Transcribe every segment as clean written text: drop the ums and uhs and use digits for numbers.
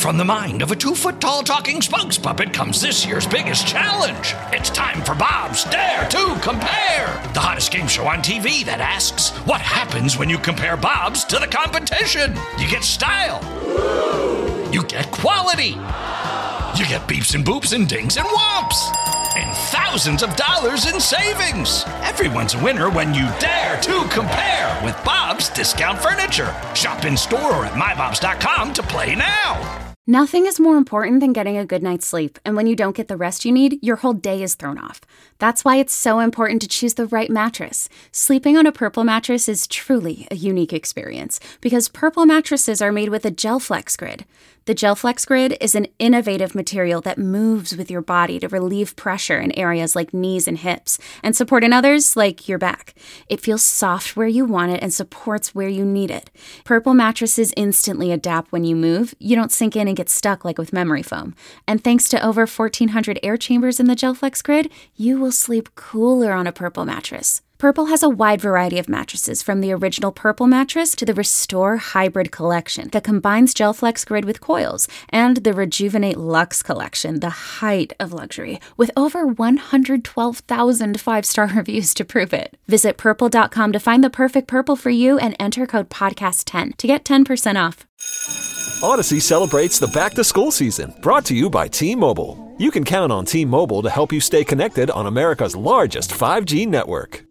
From the mind of a 2-foot-tall talking spokes puppet comes this year's biggest challenge. It's time for Bob's Dare to Compare, the hottest game show on TV that asks, what happens when you compare Bob's to the competition? You get style. You get quality. You get beeps and boops and dings and whomps. And thousands of dollars in savings. Everyone's a winner when you dare to compare with Bob's Discount Furniture. Shop in store or at mybobs.com to play now. Nothing is more important than getting a good night's sleep, and when you don't get the rest you need, your whole day is thrown off. That's why it's so important to choose the right mattress. Sleeping on a Purple mattress is truly a unique experience, because Purple mattresses are made with a GelFlex Grid. The GelFlex Grid is an innovative material that moves with your body to relieve pressure in areas like knees and hips, and support in others like your back. It feels soft where you want it and supports where you need it. Purple mattresses instantly adapt when you move. You don't sink in and get stuck like with memory foam. And thanks to over 1,400 air chambers in the GelFlex Grid, you will sleep cooler on a Purple mattress. Purple has a wide variety of mattresses, from the original Purple mattress to the Restore Hybrid collection that combines GelFlex Grid with coils, and the Rejuvenate Luxe collection, the height of luxury, with over 112,000 5-star reviews to prove it. Visit Purple.com to find the perfect Purple for you and enter code PODCAST10 to get 10% off. Odyssey celebrates the back-to-school season, brought to you by T-Mobile. You can count on T-Mobile to help you stay connected on America's largest 5G network.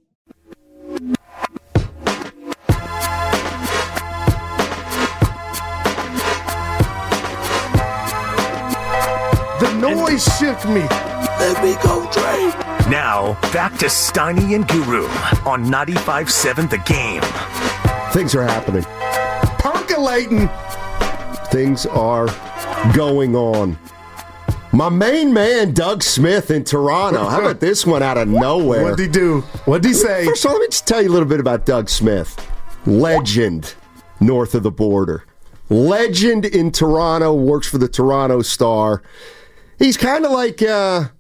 The noise shook me. Let me go, Dre. Now, back to Steiny and Guru on 95.7 The Game. Things are happening. Percolating. Things are going on. My main man, Doug Smith in Toronto. How about this one out of nowhere? What'd he do? What'd he say? First of all, let me just tell you a little bit about Doug Smith. Legend north of the border. Legend in Toronto, works for the Toronto Star. He's kind of like, he's kind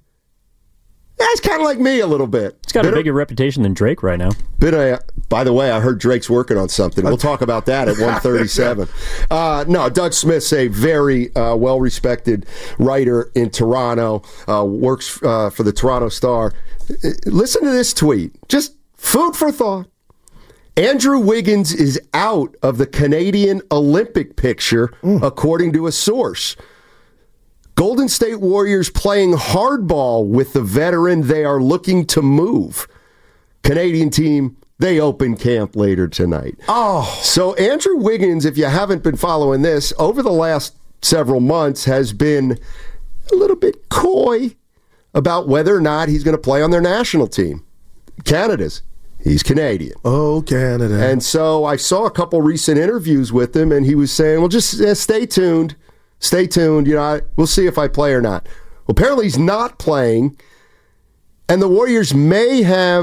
of like me a little bit. He's got a bigger reputation than Drake right now. By the way, I heard Drake's working on something. We'll talk about that at 1:37. No, Doug Smith's a very well-respected writer in Toronto, works for the Toronto Star. Listen to this tweet. Just food for thought. Andrew Wiggins is out of the Canadian Olympic picture, according to a source. Golden State Warriors playing hardball with the veteran they are looking to move. Canadian team, they open camp later tonight. So Andrew Wiggins, if you haven't been following this, over the last several months has been a little bit coy about whether or not he's going to play on their national team. Canada's. He's Canadian. Oh, Canada. And so I saw a couple recent interviews with him, and he was saying, well, just stay tuned. Stay tuned. You know, we'll see if I play or not. Well, apparently he's not playing, and the Warriors may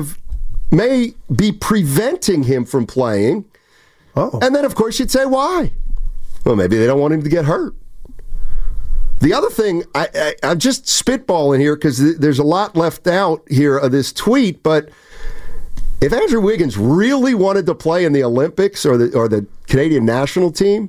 be preventing him from playing. And then, of course, you'd say, why? Well, maybe they don't want him to get hurt. The other thing, I'm just spitballing here because there's a lot left out here of this tweet, but if Andrew Wiggins really wanted to play in the Olympics or the Canadian national team,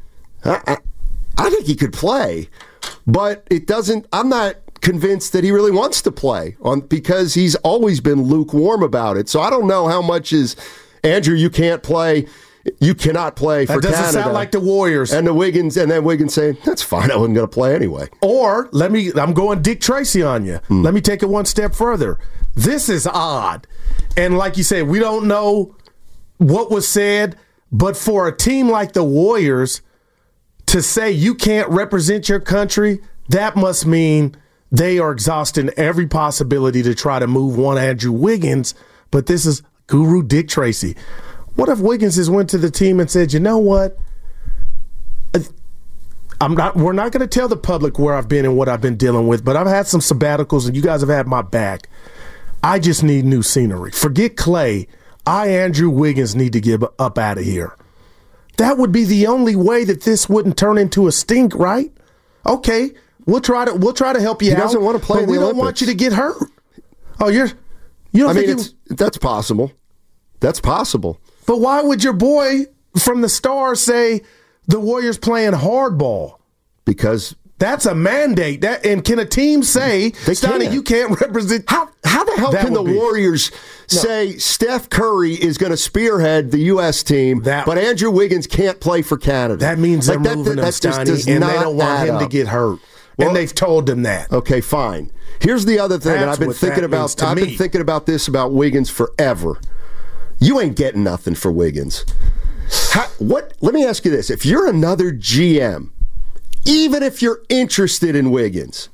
I think he could play, but it doesn't. I'm not convinced that he really wants to play because he's always been lukewarm about it. So I don't know how much is Andrew. You can't play. You cannot play for Canada. That doesn't sound like the Warriors. And then Wiggins saying, that's fine. I wasn't going to play anyway. Or I'm going Dick Tracy on you. Let me take it one step further. This is odd. And like you said, we don't know what was said, but for a team like the Warriors to say you can't represent your country, that must mean they are exhausting every possibility to try to move one Andrew Wiggins. But this is Guru Dick Tracy. What if Wiggins has went to the team and said, you know what? We're not going to tell the public where I've been and what I've been dealing with, but I've had some sabbaticals and you guys have had my back. I just need new scenery. Forget Clay. Andrew Wiggins, need to get up out of here. That would be the only way that this wouldn't turn into a stink, right? Okay, we'll try to help you out. He doesn't want to play in the Olympics. We don't want you to get hurt. That's possible. That's possible. But why would your boy from the Star say the Warriors playing hardball? because that's a mandate. And can a team say, Stoney, you can't represent? How the hell can the Warriors say Steph Curry is going to spearhead the U.S. team, but Andrew Wiggins can't play for Canada? That means they're moving him, Stoney, and they don't want him to get hurt. Well, and they've told them that. Okay, fine. Here's the other thing, and I've been thinking about. I've been thinking about this about Wiggins forever. You ain't getting nothing for Wiggins. Let me ask you this: if you're another GM, even if you're interested in Wiggins,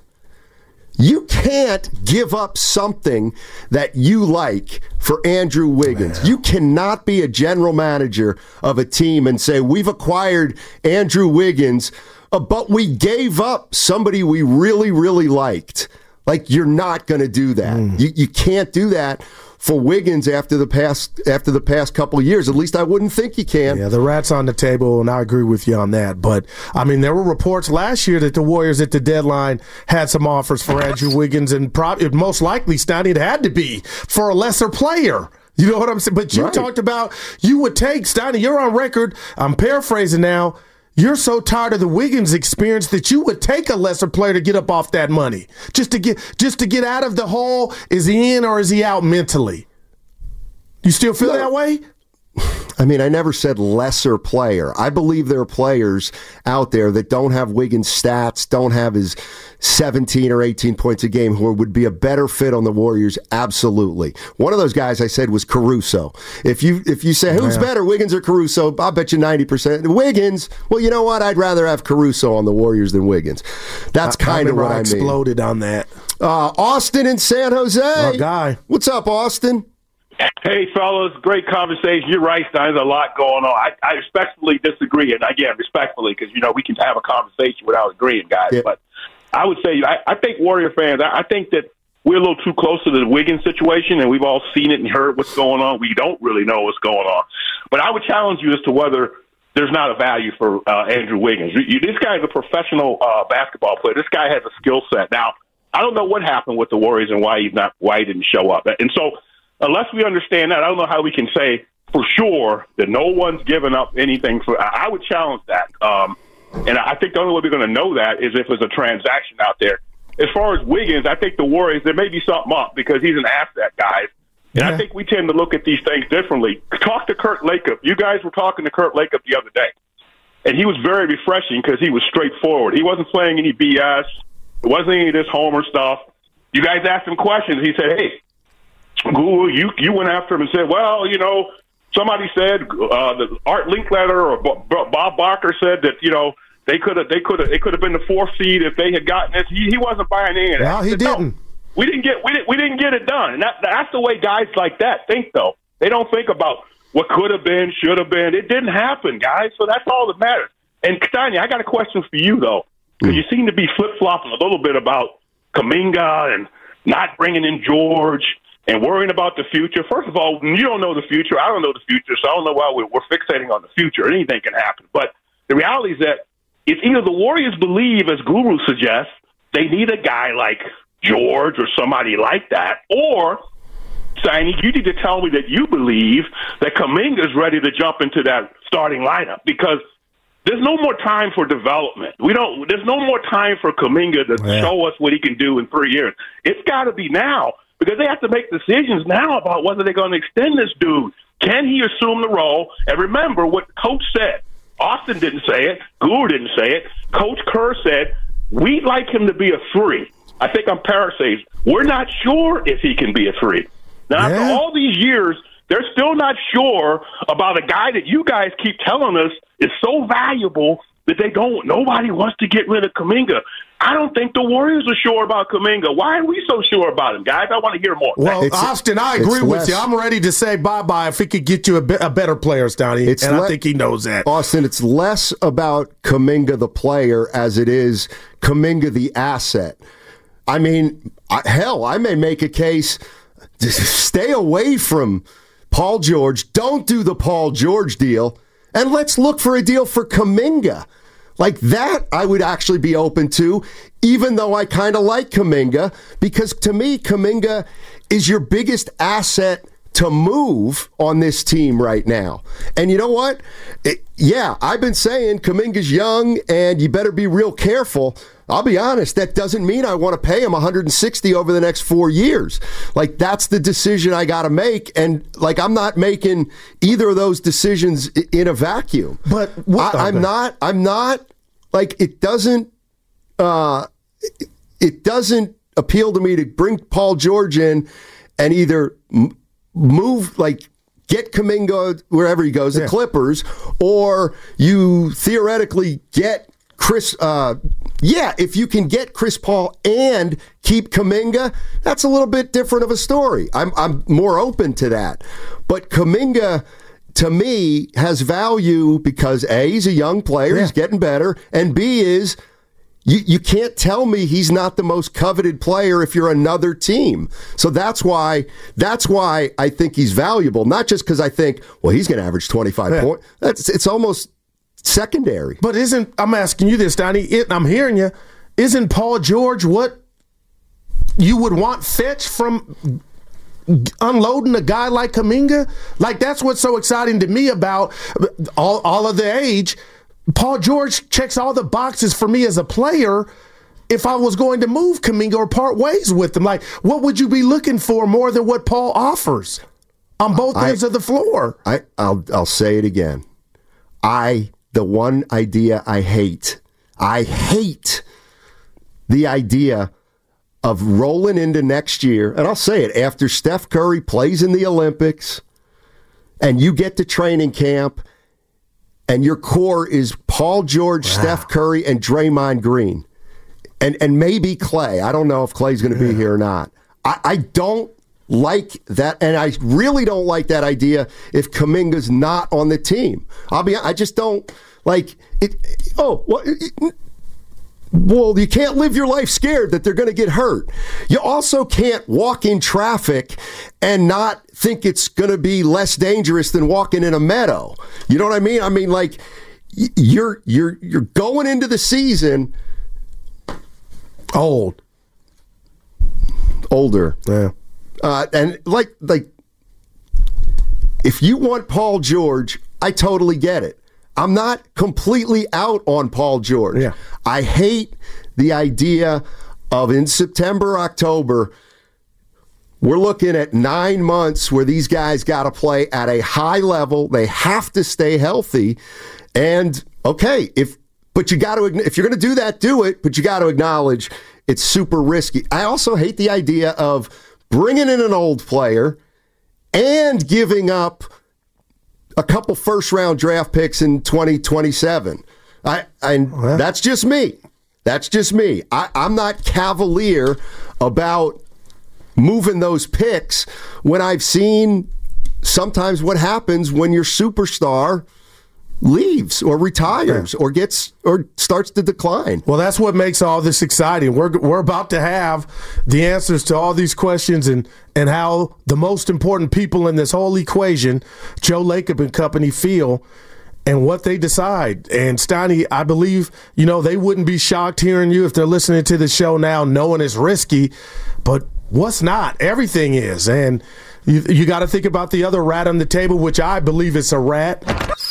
you can't give up something that you like for Andrew Wiggins. Man. You cannot be a general manager of a team and say, we've acquired Andrew Wiggins, but we gave up somebody we really, really liked. Like, you're not going to do that. You can't do that for Wiggins after the past couple of years. At least I wouldn't think you can. Yeah, the rat's on the table, and I agree with you on that. But, I mean, there were reports last year that the Warriors at the deadline had some offers for Andrew Wiggins, and most likely, Stoney, it had to be for a lesser player. You know what I'm saying? But you talked about you would take, Stoney, you're on record, I'm paraphrasing now, you're so tired of the Wiggins experience that you would take a lesser player to get up off that money. Just to get out of the hole. Is he in or is he out mentally? You still feel that way? I mean, I never said lesser player. I believe there are players out there that don't have Wiggins' stats, don't have his 17 or 18 points a game, who would be a better fit on the Warriors. Absolutely. One of those guys I said was Caruso. If you say who's better, Wiggins or Caruso, I'll bet you 90%. Wiggins. Well, you know what? I'd rather have Caruso on the Warriors than Wiggins. That's kind of what I mean. Exploded on that. Austin in San Jose. Our guy. What's up, Austin? Hey, fellas, great conversation. You're right, Stein. There's a lot going on. I respectfully disagree, and again, respectfully, because, we can have a conversation without agreeing, guys. Yeah. But I would say, I think Warrior fans, I think that we're a little too close to the Wiggins situation, and we've all seen it and heard what's going on. We don't really know what's going on. But I would challenge you as to whether there's not a value for Andrew Wiggins. This guy is a professional basketball player. This guy has a skill set. Now, I don't know what happened with the Warriors and why he didn't show up. And so, unless we understand that, I don't know how we can say for sure that no one's given up anything. I would challenge that. And I think the only way we're going to know that is if there's a transaction out there. As far as Wiggins, I think the Warriors, there may be something up because he's an asset, guys. And I think we tend to look at these things differently. Talk to Kurt Lacob. You guys were talking to Kurt Lacob the other day. And he was very refreshing because he was straightforward. He wasn't playing any BS. It wasn't any of this Homer stuff. You guys asked him questions. He said, hey, Guru, you went after him and said, well, somebody said that Art Linkletter or Bob Barker said that they could have been the 4th seed if they had gotten this. He wasn't buying any of that. Well, he didn't. No, we didn't get it done, and that's the way guys like that think. Though they don't think about what could have been, should have been. It didn't happen, guys. So that's all that matters. And Tanya, I got a question for you though, because you seem to be flip flopping a little bit about Kuminga and not bringing in George. And worrying about the future. First of all, you don't know the future. I don't know the future, so I don't know why we're fixating on the future. Anything can happen. But the reality is that if either the Warriors believe, as Guru suggests, they need a guy like George or somebody like that, or, Steiny, you need to tell me that you believe that Kuminga's ready to jump into that starting lineup, because there's no more time for development. There's no more time for Kuminga to show us what he can do in 3 years. It's got to be now. Because they have to make decisions now about whether they're going to extend this dude. Can he assume the role? And remember what Coach said. Austin didn't say it. Guru didn't say it. Coach Kerr said, we'd like him to be a 3. I think I'm paraphrasing. We're not sure if he can be a 3. Now, after all these years, they're still not sure about a guy that you guys keep telling us is so valuable that nobody wants to get rid of Kuminga. I don't think the Warriors are sure about Kuminga. Why are we so sure about him, guys? I want to hear more. Well, Austin, I agree with you. I'm ready to say bye-bye if he could get you a better player, Stoney, and I think he knows that. Austin, it's less about Kuminga the player as it is Kuminga the asset. I mean, hell, I may make a case to stay away from Paul George. Don't do the Paul George deal, and let's look for a deal for Kuminga. Like that, I would actually be open to, even though I kind of like Kuminga, because to me, Kuminga is your biggest asset to move on this team right now. And you know what? I've been saying Kuminga's young and you better be real careful. I'll be honest, that doesn't mean I want to pay him $160 over the next 4 years. Like, that's the decision I got to make. And, like, I'm not making either of those decisions in a vacuum. But I'm not, like, it doesn't appeal to me to bring Paul George in and either move, like, get Kuminga wherever he goes, the Clippers, or you theoretically get Chris. If you can get Chris Paul and keep Kuminga, that's a little bit different of a story. I'm more open to that. But Kuminga, to me, has value because A, he's a young player, he's getting better, and B is you can't tell me he's not the most coveted player if you're another team. So that's why I think he's valuable, not just because I think, well, he's going to average 25 points. It's almost secondary. But I'm asking you this, Donnie, I'm hearing you, isn't Paul George what you would want fetch from unloading a guy like Kuminga? Like, that's what's so exciting to me about all of the age. Paul George checks all the boxes for me as a player. If I was going to move Kuminga or part ways with him, like, what would you be looking for more than what Paul offers on both ends of the floor? I'll say it again. The one idea I hate the idea of rolling into next year, and I'll say it, after Steph Curry plays in the Olympics and you get to training camp and your core is Paul George, Steph Curry, and Draymond Green. And maybe Clay. I don't know if Clay's going to be here or not. I don't like that, and I really don't like that idea if Kuminga's not on the team. I just don't like it. Well, you can't live your life scared that they're going to get hurt. You also can't walk in traffic and not think it's going to be less dangerous than walking in a meadow. You know what I mean? I mean, like, you're going into the season older. Yeah. And like if you want Paul George, I totally get it. I'm not completely out on Paul George. Yeah. I hate the idea of in September, October, we're looking at 9 months where these guys got to play at a high level. They have to stay healthy. And okay, if you're going to do that, do it, but you got to acknowledge it's super risky. I also hate the idea of bringing in an old player and giving up a couple first-round draft picks in 2027. That's just me. That's just me. I'm not cavalier about moving those picks when I've seen sometimes what happens when your superstar leaves or retires or starts to decline. Well, that's what makes all this exciting. We're about to have the answers to all these questions and how the most important people in this whole equation, Joe Lacob and company, feel and what they decide. And Steiny, I believe, they wouldn't be shocked hearing you if they're listening to the show now knowing it's risky, but what's not? Everything is. And you got to think about the other rat on the table, which I believe is a rat.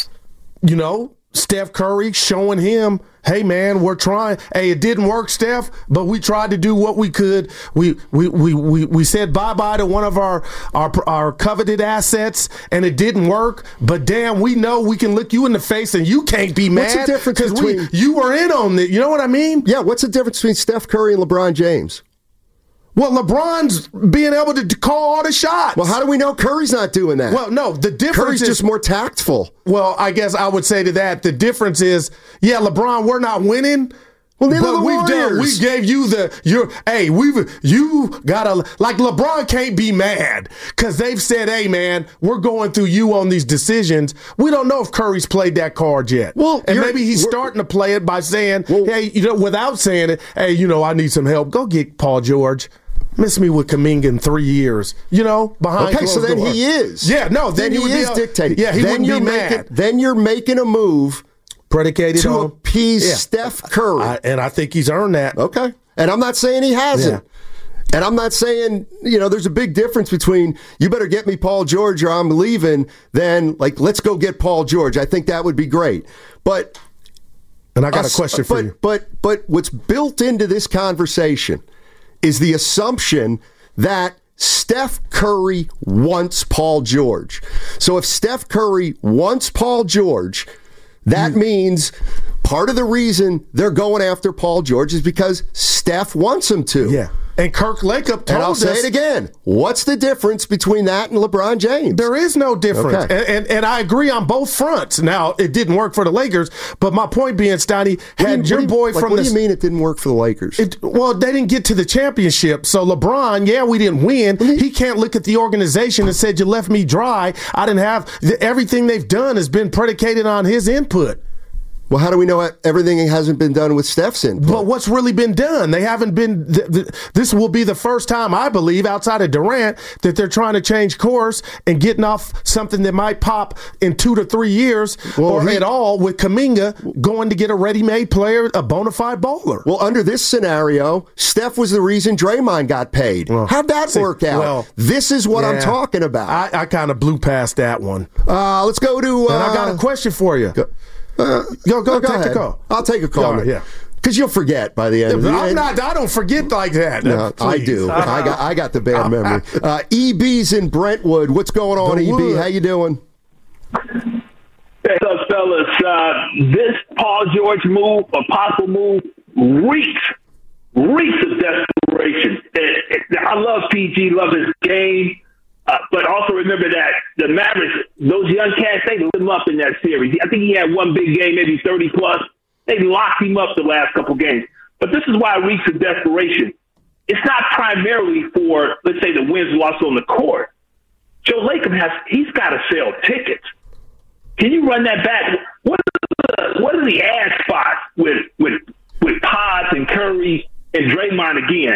Steph Curry showing him, hey, man, we're trying. Hey, it didn't work, Steph, but we tried to do what we could. We said bye-bye to one of our coveted assets, and it didn't work. But, damn, we know we can look you in the face, and you can't be mad. What's the difference between... you were in on it. You know what I mean? Yeah, what's the difference between Steph Curry and LeBron James? Well, LeBron's being able to call all the shots. Well, how do we know Curry's not doing that? Well, no, the difference Curry's is just more tactful. Well, I guess I would say to that, the difference is, LeBron, we're not winning. Well, neither the Warriors. We gave you you gotta, like, LeBron can't be mad because they've said, hey, man, we're going through you on these decisions. We don't know if Curry's played that card yet. Well, and maybe he's starting to play it by saying, without saying it, hey, I need some help. Go get Paul George. Miss me with Kuminga in 3 years, behind closed so then door. He is. Yeah, no, then he is dictating. Yeah, he wouldn't be mad. Then you're making a move predicated to on appease Steph Curry. And I think he's earned that. Okay. And I'm not saying he hasn't. And I'm not saying, there's a big difference between you better get me Paul George or I'm leaving than like, let's go get Paul George. I think that would be great. And I got a question for you. But what's built into this conversation is the assumption that Steph Curry wants Paul George. So if Steph Curry wants Paul George, that means part of the reason they're going after Paul George is because Steph wants him to. Yeah. And Kirk Lacob told us. And I'll say it again. What's the difference between that and LeBron James? There is no difference. Okay. And I agree on both fronts. Now, it didn't work for the Lakers, but my point being, Steiny, what do you mean it didn't work for the Lakers? Well, they didn't get to the championship. So LeBron, we didn't win. He can't look at the organization and say, you left me dry. I didn't have everything they've done has been predicated on his input. Well, how do we know everything hasn't been done with Steph's input? But what's really been done? They haven't been. This will be the first time, I believe, outside of Durant, that they're trying to change course and getting off something that might pop in 2 to 3 years at all with Kuminga going to get a ready-made player, a bona fide bowler. Well, under this scenario, Steph was the reason Draymond got paid. How'd that work out? Well, this is what I'm talking about. I kind of blew past that one. Let's go to... and I got a question for you. Go take ahead. the call. I'll take a call. Yeah. Because you'll forget by the end of the day. I don't forget like that. No, I do. I got the bad memory. EB's in Brentwood. What's going on, EB? How you doing? Hey, what's up, fellas? This Paul George move, a possible move, reeks of desperation. I love PG, love his game. But also remember that the Mavericks, those young cats, they lit him up in that series. I think he had one big game, maybe 30-plus. They locked him up the last couple games. But this is why it reeks of desperation. It's not primarily for, let's say, the wins lost on the court. Joe Lacob he's got to sell tickets. Can you run that back? What are the ad spots with Pods and Curry and Draymond again?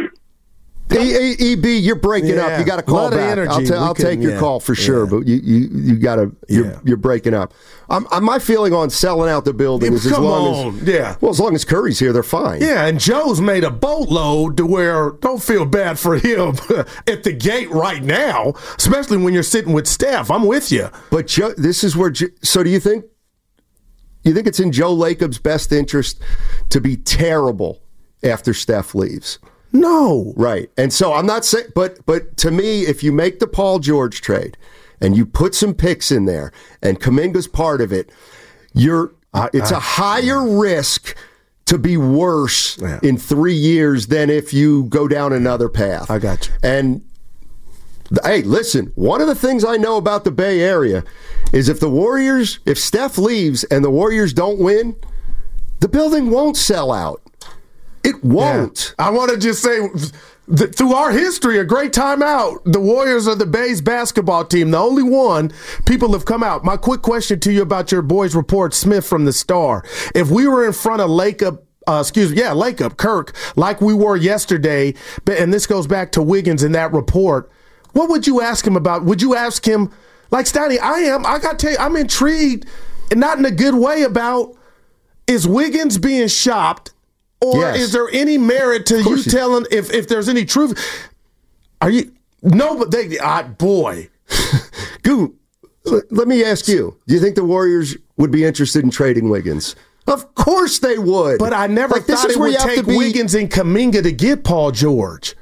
EB, you're breaking up. You got to call back. I'll take your call for sure, but you got to. You're breaking up. My feeling on selling out the building is as long as Curry's here, they're fine. Yeah, and Joe's made a boatload to where don't feel bad for him at the gate right now, especially when you're sitting with Steph. I'm with you. But Joe, this is where. So do you think? You think it's in Joe Lacob's best interest to be terrible after Steph leaves? No. Right. And so I'm not saying, but to me, if you make the Paul George trade and you put some picks in there and Kuminga's part of it, it's a higher risk to be worse in 3 years than if you go down another path. I got you. And hey, listen, one of the things I know about the Bay Area is if Steph leaves and the Warriors don't win, the building won't sell out. It won't. Yeah. I want to just say, through our history, a great time out. The Warriors are the Bay's basketball team, the only one people have come out. My quick question to you about your boys' report, Smith from the Star. If we were in front of Lacob, Kirk, like we were yesterday, and this goes back to Wiggins in that report, what would you ask him about? Would you ask him, like Steiny, I got to tell you, I'm intrigued, and not in a good way, about, is Wiggins being shopped? Or is there any merit to you telling if there's any truth? Are you no? But boy, Goo. Let me ask you: do you think the Warriors would be interested in trading Wiggins? Of course they would. But I never thought it would take Wiggins and Kuminga to get Paul George.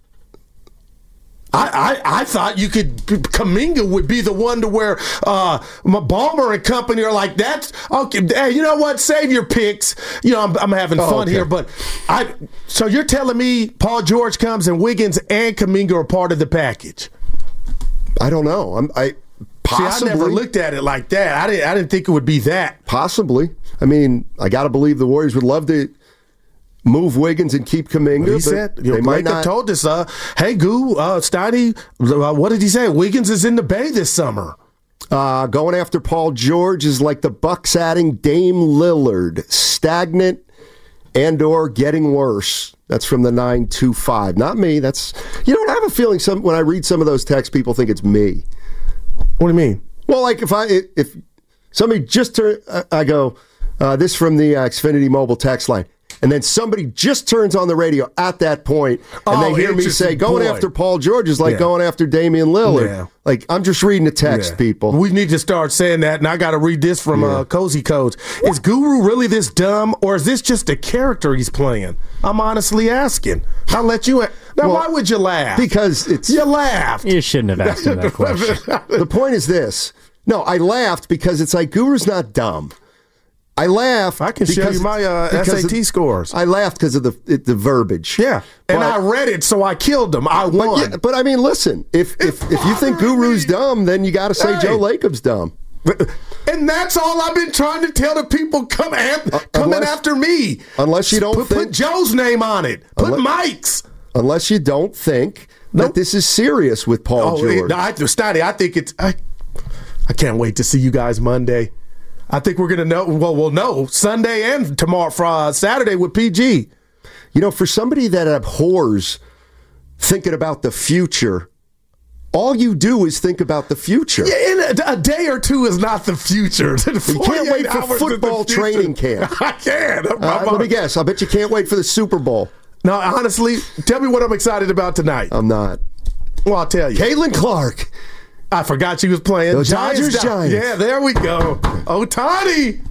I thought Kuminga would be the one to where Ballmer and company are like, that's okay. Hey, you know what? Save your picks. I'm having fun here, but so you're telling me Paul George comes and Wiggins and Kuminga are part of the package? I don't know. Possibly. I never looked at it like that. I didn't think it would be that. Possibly. I mean, I got to believe the Warriors would love to move Wiggins and keep Kuminga. He said, they might not. Told us, hey, Goo, Steiny, what did he say? Wiggins is in the Bay this summer. Going after Paul George is like the Bucks adding Dame Lillard. Stagnant and or getting worse. That's from the 925. Not me. I have a feeling when I read some of those texts, people think it's me. What do you mean? Well, like if somebody just turned, I go, this from the Xfinity mobile text line. and then somebody just turns on the radio at that point, and they hear me say, going after Paul George is like going after Damian Lillard. Yeah. Like, I'm just reading the text, people. We need to start saying that, and I got to read this from Cozy Codes. Is Guru really this dumb, or is this just a character he's playing? I'm honestly asking. I'll let you Now, why would you laugh? Because you laughed. You shouldn't have asked him that question. The point is this. No, I laughed because it's like Guru's not dumb. I laugh. I can show you my SAT scores. I laughed because of the verbiage. Yeah, and I read it, so I killed him. I won. But I mean, listen. If you think Guru's dumb, then you got to say Joe Lacob's dumb. And that's all I've been trying to tell the people coming after me. Unless you don't put Joe's name on it. Put Mike's. Unless you don't think that this is serious with Paul George. Steiny, I think it's. I can't wait to see you guys Monday. I think we're going to know. Well, we'll know Sunday and tomorrow, Saturday with PG. You know, for somebody that abhors thinking about the future, all you do is think about the future. Yeah, and a day or two is not the future. You can't wait for football training camp. I can. Let me guess. I bet you can't wait for the Super Bowl. No, honestly, tell me what I'm excited about tonight. I'm not. Well, I'll tell you. Caitlin Clark. I forgot she was playing. The Giants. Yeah, there we go. Ohtani.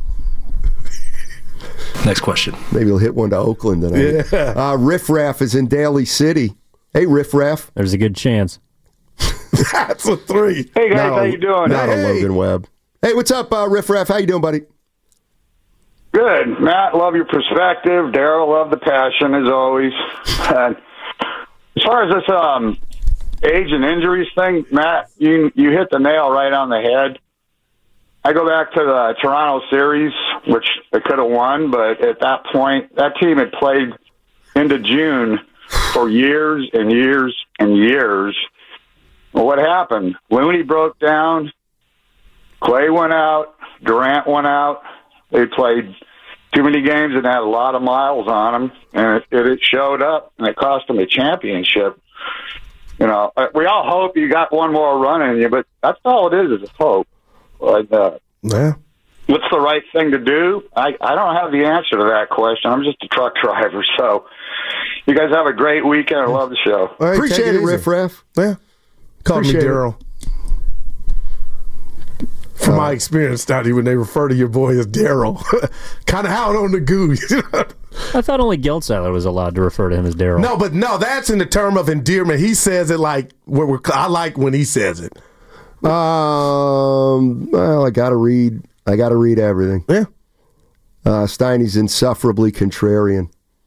Next question. Maybe he'll hit one to Oakland tonight. Yeah. Riff Raff is in Daly City. Hey, Riff Raff. There's a good chance. That's a 3. Hey, guys, how you doing? Not on Logan Webb. Hey, what's up, Riff Raff? How you doing, buddy? Good. Matt, love your perspective. Daryl, love the passion, as always. And as far as this age and injuries thing, Matt, you hit the nail right on the head. I go back to the Toronto series, which they could have won, but at that point, that team had played into June for years and years and years. Well, what happened? Looney broke down. Clay went out. Durant went out. They played too many games and had a lot of miles on them, and it showed up, and it cost them a championship. You know, we all hope you got one more run in you, but that's all it is a hope. Yeah. What's the right thing to do? I don't have the answer to that question. I'm just a truck driver, so you guys have a great weekend. I love the show. Right, appreciate it, Riff Raff. Yeah. Call me Daryl. From my experience, Donnie, when they refer to your boy as Daryl, kind of out on the goose. I thought only Geltziler was allowed to refer to him as Daryl. No, that's in the term of endearment. He says it like I like when he says it. Well, I gotta read everything. Yeah. Steiny's insufferably contrarian.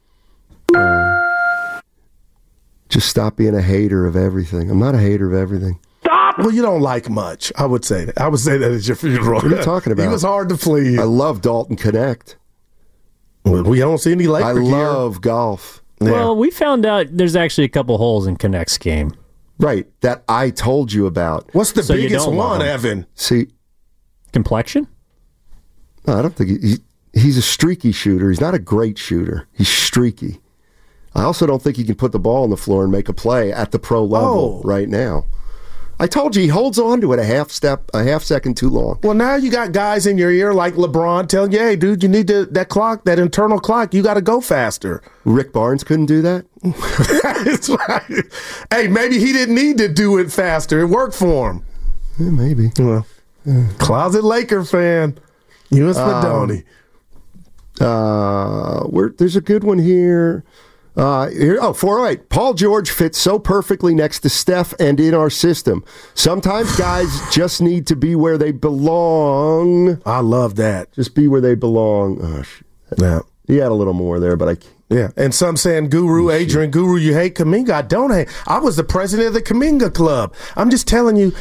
Just stop being a hater of everything. I'm not a hater of everything. Stop! Well, you don't like much. I would say that. I would say that at your funeral. What are you talking about? He was hard to please. I love Dalton Connect. Well, we don't see any Laker I love golf. Yeah. Well, we found out there's actually a couple holes in Connect's game. Right, that I told you about. What's the biggest one, Evan? See, complexion? No, I don't think he's a streaky shooter. He's not a great shooter. He's streaky. I also don't think he can put the ball on the floor and make a play at the pro level right now. I told you he holds on to it a half second too long. Well, now you got guys in your ear like LeBron telling you, hey, dude, you need that clock, that internal clock. You got to go faster. Rick Barnes couldn't do that? That's right. Hey, maybe he didn't need to do it faster. It worked for him. Yeah, maybe. Well, closet Laker fan. You and Spadoni. There's a good one here. 408. Paul George fits so perfectly next to Steph and in our system. Sometimes guys just need to be where they belong. I love that. Just be where they belong. Oh, yeah. He had a little more there, but I can't. Yeah, and some saying, Guru, Adrian, Guru, you hate Kuminga. I don't hate. I was the president of the Kuminga Club. I'm just telling you,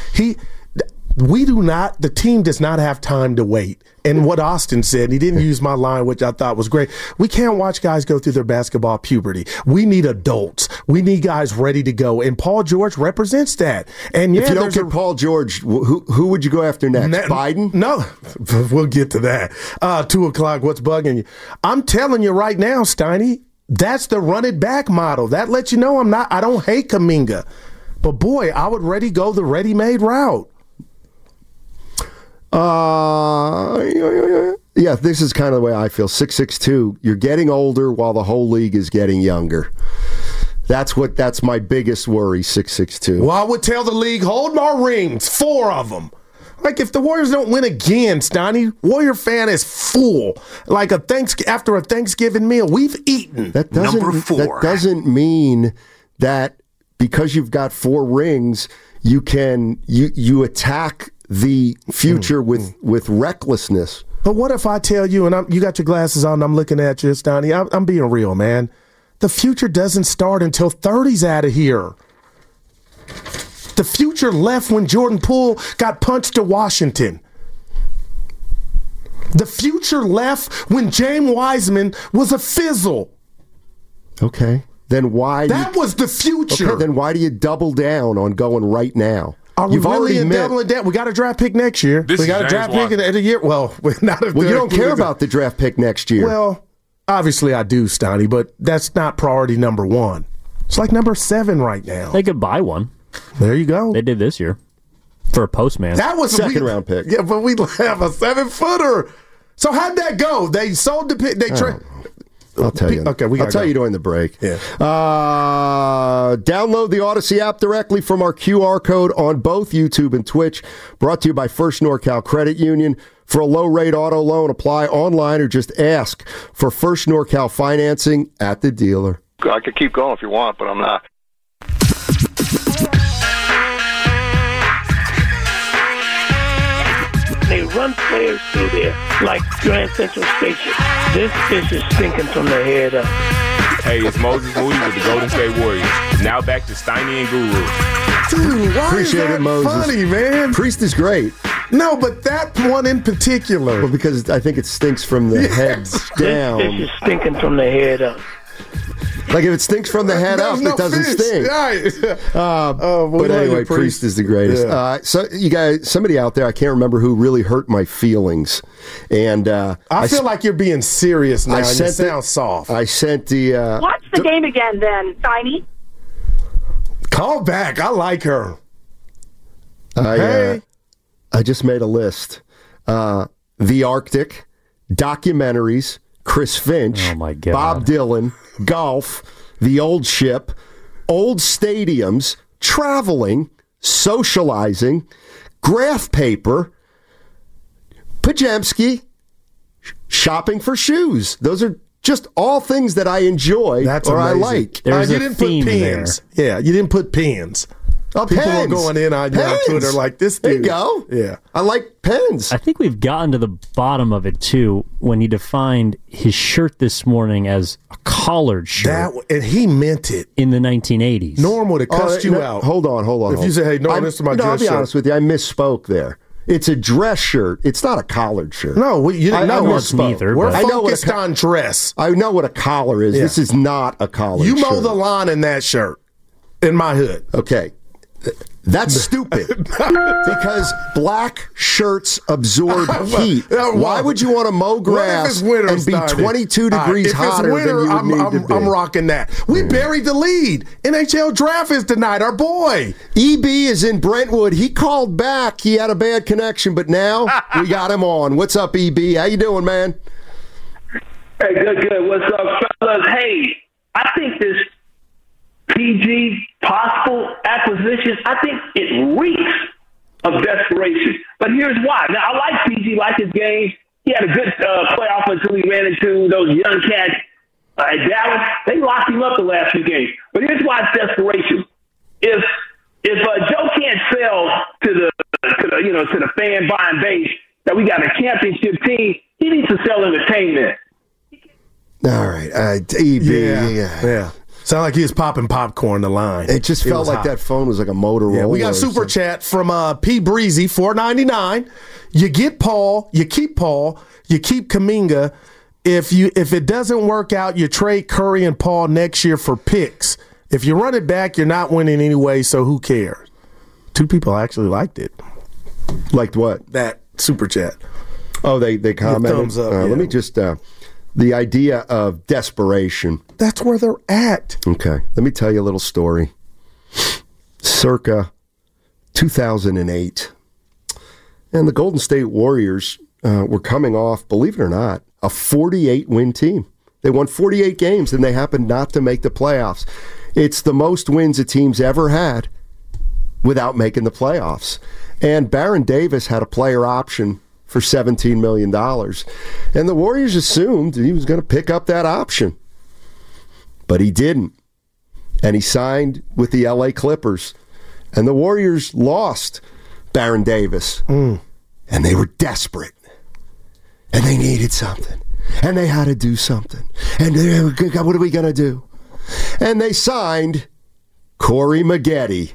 the team does not have time to wait. And what Austin said, he didn't use my line, which I thought was great. We can't watch guys go through their basketball puberty. We need adults. We need guys ready to go. And Paul George represents that. And if you don't get Paul George, who would you go after next? Biden? No, we'll get to that. 2:00, what's bugging you? I'm telling you right now, Steiny, that's the run it back model. That lets you know I don't hate Kuminga. But boy, I would go the ready-made route. Yeah, this is kind of the way I feel. 6'6", you're getting older while the whole league is getting younger. That's my biggest worry, 6'6". Well, I would tell the league, hold my rings, 4 of them. Like, if the Warriors don't win again, Stoney, Warrior fan is full. Like after a Thanksgiving meal, we've eaten. Number 4. That doesn't mean that because you've got 4 rings, you can you attack the future with recklessness. But what if I tell you, and you got your glasses on, and I'm looking at you, Stoney, I'm being real, man. The future doesn't start until 30's out of here. The future left when Jordan Poole got punched to Washington. The future left when James Wiseman was a fizzle. Okay. Then why? That was the future. Okay, then why do you double down on going right now? Are we really doubling down? We got a draft pick next year. We got a draft pick in the year. Well, not if you don't care about the draft pick next year. Well, obviously I do, Stoney, but that's not priority number 1. It's like number 7 right now. They could buy one. There you go. They did this year for a postman. That was second round pick. Yeah, but we have a 7-footer. So how'd that go? They sold the pick. I'll tell you. Okay, I'll tell you during the break. Yeah. Download the Odyssey app directly from our QR code on both YouTube and Twitch. Brought to you by First NorCal Credit Union. For a low-rate auto loan, apply online or just ask for First NorCal financing at the dealer. I could keep going if you want, but I'm not. They run players through there like Grand Central Station. This fish is stinking from the head up. Hey, it's Moses Moody with the Golden State Warriors. Now back to Steiny and Guru. Dude, why Appreciate is that it, Moses. funny, man? Priest is great. No, but that one in particular. Well, because I think it stinks from the head down. This fish is stinking from the head up. Like if it stinks from the head up, it doesn't stink. Right. But anyway, Priest is the greatest. Yeah. So you guys, somebody out there, I can't remember who, really hurt my feelings, and I feel like you're being serious now. And you sound soft. I sent the. Watch the game again, then, Steiny. Call back. I like her. I just made a list. The Arctic, documentaries, Chris Finch, oh my God, Bob Dylan, golf, the old ship, old stadiums, traveling, socializing, graph paper, Pajemski, shopping for shoes. Those are just all things that I enjoy or I like. There's you a didn't put theme pins. There. Yeah, you didn't put pins. Oh, people pens. are going in on Twitter like this dude. There you go. Yeah. I like pens. I think we've gotten to the bottom of it, too, when he defined his shirt this morning as a collared shirt. And he meant it. In the 1980s. Norm would have cussed you out. Hold on. If you say, hey, Norm, this is my dress I'll be shirt. honest with you. I misspoke there. It's a dress shirt. It's not a collared shirt. No, you didn't know neither. We're focused on dress. I know what a collar is. Yeah. This is not a collared shirt. You mow the lawn in that shirt in my hood. Okay. That's stupid because black shirts absorb heat. Why would you want to mow grass and be 22 degrees hotter than you would need to be? I'm rocking that. We buried the lead. NHL draft is tonight. Our boy. EB is in Brentwood. He called back. He had a bad connection, but now we got him on. What's up, EB? How you doing, man? Hey, good. What's up, fellas? Hey, I think this PG possible acquisition, I think it reeks of desperation. But here's why. Now, I like PG, like his game. He had a good playoff until he ran into those young cats at Dallas. They locked him up the last few games. But here's why it's desperation. If Joe can't sell to the fan buying base that we got a championship team, he needs to sell entertainment. All right, EB, yeah. Sound like he was popping popcorn the line. It just felt like that phone was like a Motorola. Yeah, we got a super chat from P. Breezy, $4.99. You get Paul, you keep Kuminga. If it doesn't work out, you trade Curry and Paul next year for picks. If you run it back, you're not winning anyway, so who cares? 2 people actually liked it. Liked what? That super chat. Oh, they commented? Thumbs up. Let me just... the idea of desperation. That's where they're at. Okay. Let me tell you a little story. Circa 2008. And the Golden State Warriors were coming off, believe it or not, a 48-win team. They won 48 games, and they happened not to make the playoffs. It's the most wins a team's ever had without making the playoffs. And Baron Davis had a player option for $17 million. And the Warriors assumed he was going to pick up that option. But he didn't. And he signed with the LA Clippers. And the Warriors lost Baron Davis. And they were desperate. And they needed something. And they had to do something. And what are we going to do? And they signed Corey Maggette.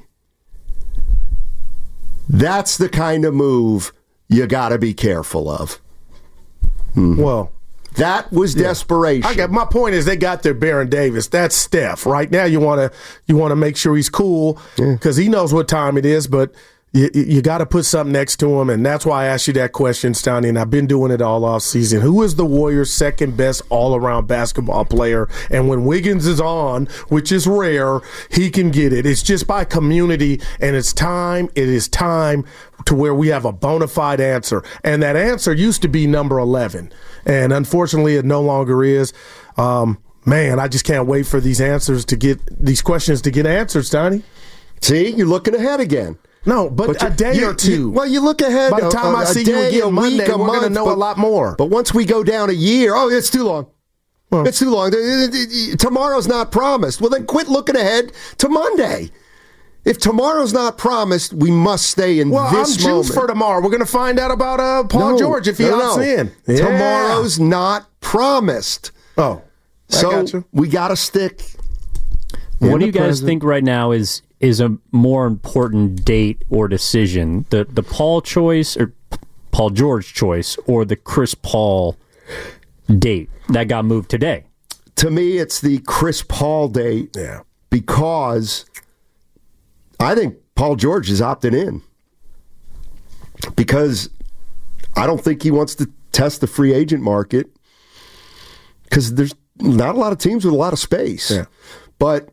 That's the kind of move you got to be careful of. Well, that was desperation. My point is they got their Baron Davis. That's Steph. Right now you want to make sure he's cool because he knows what time it is, but you got to put something next to him, and that's why I asked you that question, Stoney, and I've been doing it all off season. Who is the Warriors' second best all-around basketball player? And when Wiggins is on, which is rare, he can get it. It's just by community, and it is time to where we have a bona fide answer. And that answer used to be number 11, and unfortunately it no longer is. Man, I just can't wait for these questions to get answered, Stoney. See, you're looking ahead again. No, but a day or two. You look ahead. By the time I see you again Monday, we're going to know a lot more. But once we go down a year, it's too long. It's too long. Tomorrow's not promised. Well, then quit looking ahead to Monday. If tomorrow's not promised, we must stay in this moment. I'm juiced for tomorrow. We're going to find out about Paul George if he opts in. Yeah. Tomorrow's not promised. Oh, so we got to stick. What do you guys think right now is a more important date or decision? The Paul choice or Paul George choice or the Chris Paul date that got moved today? To me, it's the Chris Paul date because I think Paul George is opted in because I don't think he wants to test the free agent market because there's not a lot of teams with a lot of space. Yeah. But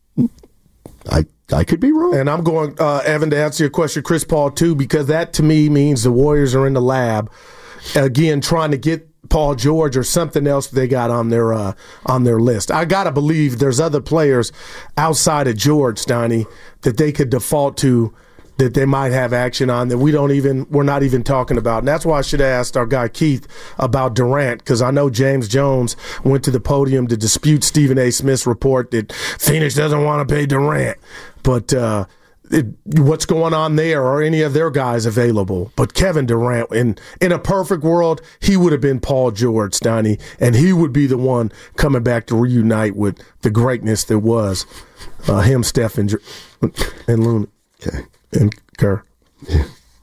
I could be wrong. And I'm going, Evan, to answer your question, Chris Paul, too, because that, to me, means the Warriors are in the lab, again, trying to get Paul George or something else they got on their list. I got to believe there's other players outside of George, Stoney, that they could default to that they might have action on that we're not even talking about. And that's why I should have asked our guy Keith about Durant, because I know James Jones went to the podium to dispute Stephen A. Smith's report that Phoenix doesn't want to pay Durant. But what's going on there? Are any of their guys available? But Kevin Durant, in a perfect world, he would have been Paul George, Stoney, and he would be the one coming back to reunite with the greatness that was him, Steph, and Looney. Okay. And Kerr. Yeah.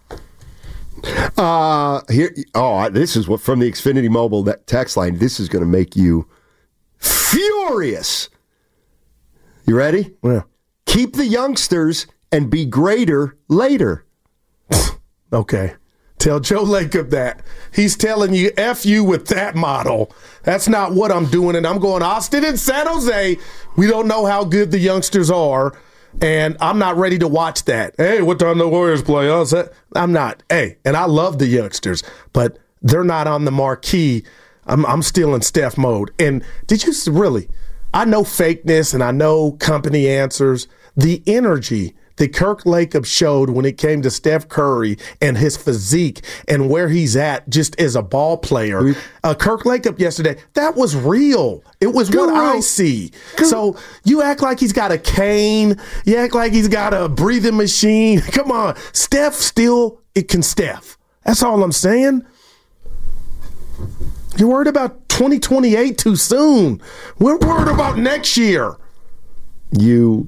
This is what from the Xfinity Mobile text line. This is going to make you furious. You ready? Yeah. Keep the youngsters and be greater later. Okay. Tell Joe Lacob that. He's telling you, F you with that model. That's not what I'm doing. And I'm going, Austin and San Jose, we don't know how good the youngsters are. And I'm not ready to watch that. Hey, what time the Warriors play? I'm not. Hey, and I love the youngsters, but they're not on the marquee. I'm still in Steph mode. And did you really? I know fakeness and I know company answers. The energy that Kirk Lacob showed when it came to Steph Curry and his physique and where he's at just as a ball player. Kirk Lacob yesterday, that was real. It was what I see. So you act like he's got a cane. You act like he's got a breathing machine. Come on. Steph it can Steph. That's all I'm saying. You're worried about 2028 too soon. We're worried about next year. You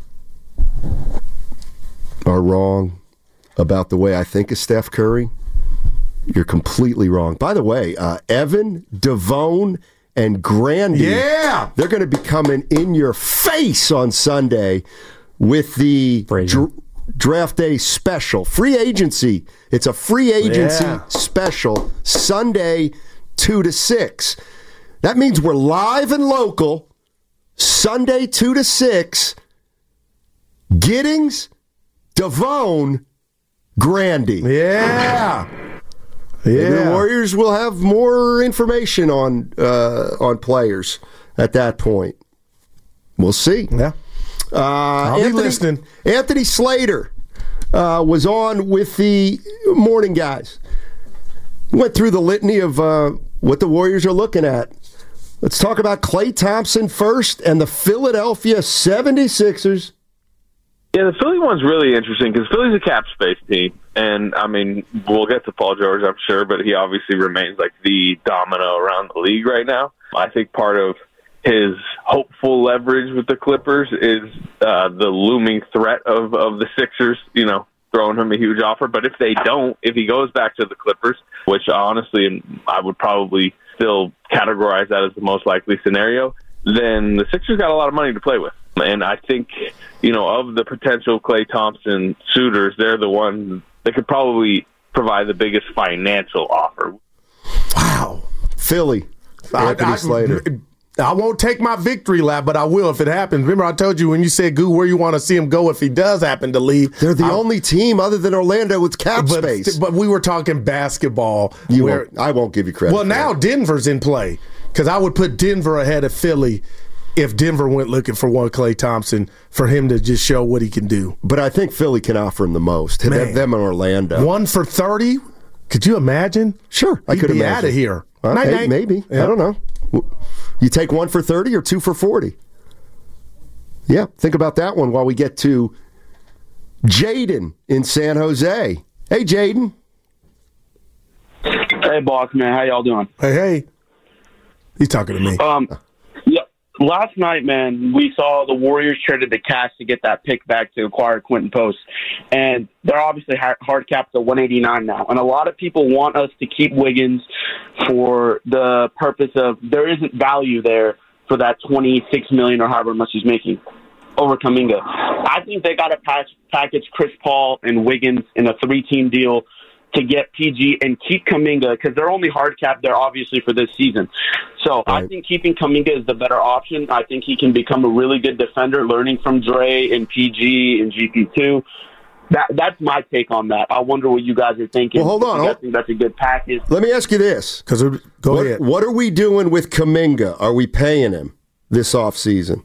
are wrong about the way I think of Steph Curry. You're completely wrong. By the way, Evan, Devone, and Grandy, they're going to be coming in your face on Sunday with the Draft Day special. Free agency. It's a free agency special, Sunday, 2 to 6. That means we're live and local, Sunday, 2 to 6. Giddings, Devone, Grandy. Yeah. Maybe the Warriors will have more information on players at that point. We'll see. Yeah. I'll be listening. Anthony Slater was on with the morning guys. Went through the litany of what the Warriors are looking at. Let's talk about Klay Thompson first and the Philadelphia 76ers. Yeah, the Philly one's really interesting because Philly's a cap space team. And, I mean, we'll get to Paul George, I'm sure, but he obviously remains like the domino around the league right now. I think part of his hopeful leverage with the Clippers is the looming threat of the Sixers, throwing him a huge offer. But if they don't, if he goes back to the Clippers, which honestly I would probably still categorize that as the most likely scenario, then the Sixers got a lot of money to play with. And I think, of the potential Klay Thompson suitors, they're the ones that could probably provide the biggest financial offer. Wow. Philly. Anthony Slater. I won't take my victory lap, but I will if it happens. Remember, I told you when you said, Goo, where you want to see him go if he does happen to leave. They're the only team other than Orlando with cap space. But we were talking basketball. I won't give you credit. Well, now Denver's in play because I would put Denver ahead of Philly if Denver went looking for one Klay Thompson for him to just show what he can do. But I think Philly can offer him the most. Them and Orlando. 1 for 30? Could you imagine? Sure, I could be imagine. Out of here. Maybe. Yeah. I don't know. You take 1 for 30 or 2 for 40? Yeah, think about that one while we get to Jaden in San Jose. Hey, Jaden. Hey, boss man. How y'all doing? Hey. He's talking to me. Yeah. Last night, man, we saw the Warriors traded the cash to get that pick back to acquire Quentin Post. And they're obviously hard capped to 189 now. And a lot of people want us to keep Wiggins for the purpose of there isn't value there for that $26 million or however much he's making over Kuminga. I think they got to package Chris Paul and Wiggins in a 3-team deal to get PG and keep Kuminga because they're only hard capped there obviously for this season. So right. I think keeping Kuminga is the better option. I think he can become a really good defender, learning from Dre and PG and GP2. That's my take on that. I wonder what you guys are thinking. Well, hold on. I think that's a good package. Let me ask you this. Go ahead. What are we doing with Kuminga? Are we paying him this offseason?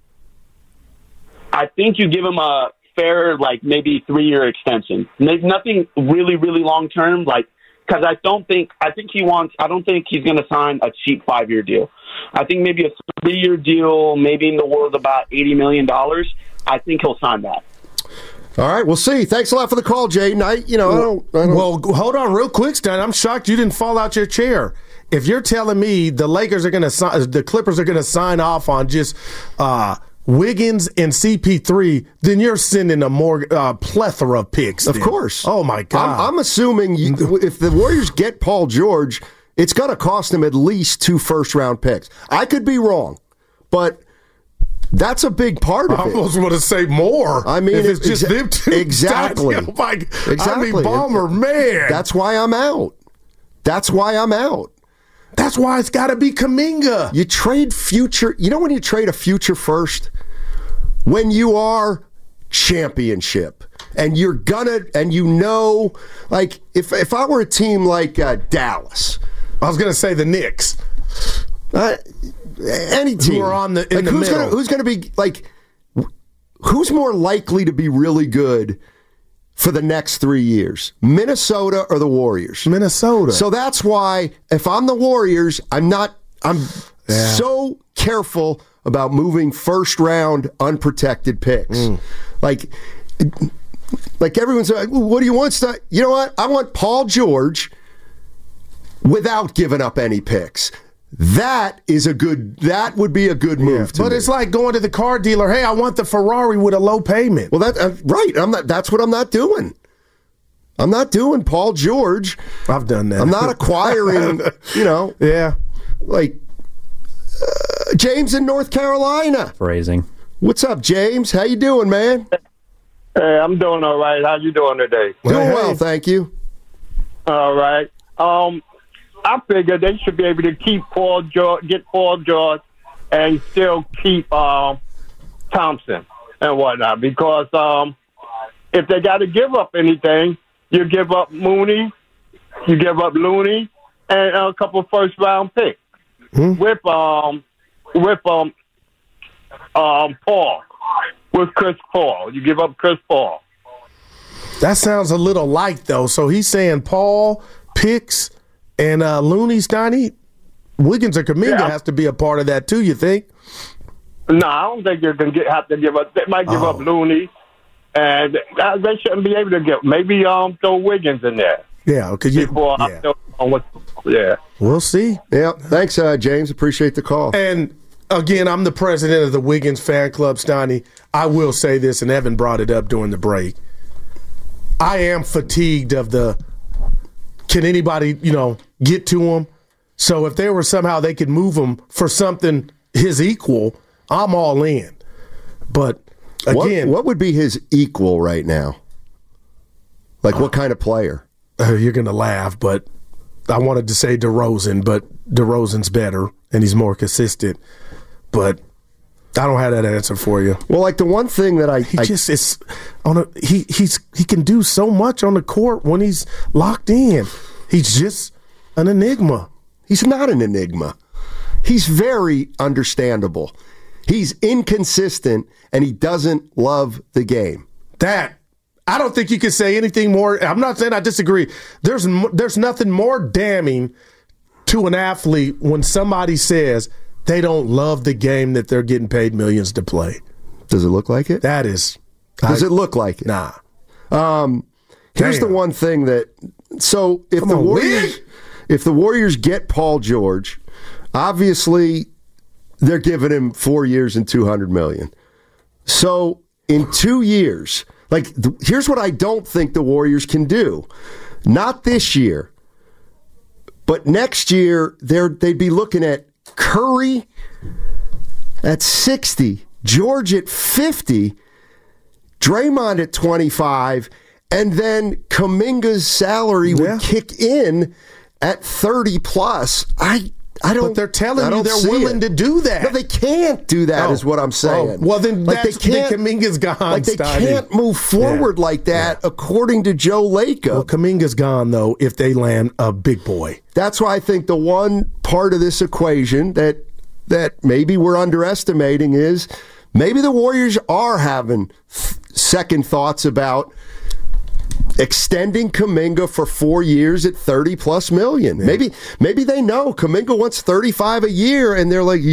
I think you give him a fair, maybe 3-year extension. Nothing really, really long term, because I don't think he's going to sign a cheap 5-year deal. I think maybe a 3-year deal, maybe in the world about $80 million. I think he'll sign that. All right, we'll see. Thanks a lot for the call, Jaden. I don't. Well, hold on real quick, Stan. I'm shocked you didn't fall out your chair. If you're telling me the Clippers are going to sign off on just Wiggins and CP3, then you're sending a more plethora of picks. Of course. Oh, my God. I'm assuming if the Warriors get Paul George, it's going to cost them at least 2 first-round picks. I could be wrong, but that's a big part of it. I almost want to say more. I mean, if it's just them two. Exactly. Exactly. I mean, Ballmer, man. That's why I'm out. That's why it's got to be Kuminga. You trade future. You know when you trade a future first? When you are championship. And you're gonna, and if I were a team like Dallas. I was going to say the Knicks. Any team. Who are in the middle. Who's going to be, who's more likely to be really good for the next 3 years? Minnesota or the Warriors? Minnesota. So that's why if I'm the Warriors, I'm so careful about moving first round unprotected picks. Like everyone's like, what do you want? You know what? I want Paul George without giving up any picks. That would be a good move to me. It's like going to the car dealer. Hey, I want the Ferrari with a low payment. Well, right. That's what I'm not doing. I'm not doing Paul George. I've done that. I'm not acquiring, Yeah. James in North Carolina. Phrasing. What's up, James? How you doing, man? Hey, I'm doing all right. How you doing today? Doing well, thank you. All right. I figure they should be able to keep get Paul George, and still keep Thompson and whatnot. Because if they got to give up anything, you give up Mooney, you give up Looney and a couple of first-round picks with Paul, with Chris Paul. You give up Chris Paul. That sounds a little light, though. So he's saying Paul, picks, and Looney, Steiny. Wiggins or Kuminga has to be a part of that, too, you think? No, I don't think you're going to have to give up. They might give up Looney, and they shouldn't be able to give. Maybe throw Wiggins in there. Yeah, because we'll see. Yeah, thanks, James. Appreciate the call. And again, I'm the president of the Wiggins fan club, Steiny. I will say this, and Evan brought it up during the break. I am fatigued of can anybody, get to him? So if there were somehow they could move him for something his equal, I'm all in. But again, what would be his equal right now? Like what kind of player? You're going to laugh, but I wanted to say DeRozan, but DeRozan's better and he's more consistent. But I don't have that answer for you. Well, like the one thing that he can do so much on the court when he's locked in. He's just an enigma. He's not an enigma. He's very understandable. He's inconsistent and he doesn't love the game. I don't think you can say anything more. I'm not saying I disagree. There's nothing more damning to an athlete when somebody says they don't love the game that they're getting paid millions to play. Does it look like it? That is. Does it look like it? Nah. Here's the one thing that. So if the Warriors get Paul George, obviously they're giving him 4 years and $200 million. So in 2 years. Here's what I don't think the Warriors can do. Not this year, but next year, they'd be looking at Curry at 60, George at 50, Draymond at 25, and then Kuminga's salary would kick in at 30 plus. I don't. But they're telling you they're willing to do that. No, they can't do that. Is what I'm saying. Well, then Kuminga's gone. They can't move forward like that, according to Joe Lacob. Well, Kuminga's gone though. If they land a big boy, that's why I think the one part of this equation that maybe we're underestimating is maybe the Warriors are having second thoughts about extending Kuminga for 4 years at $30+ million. Yeah. Maybe they know Kuminga wants $35 a year, and they're like,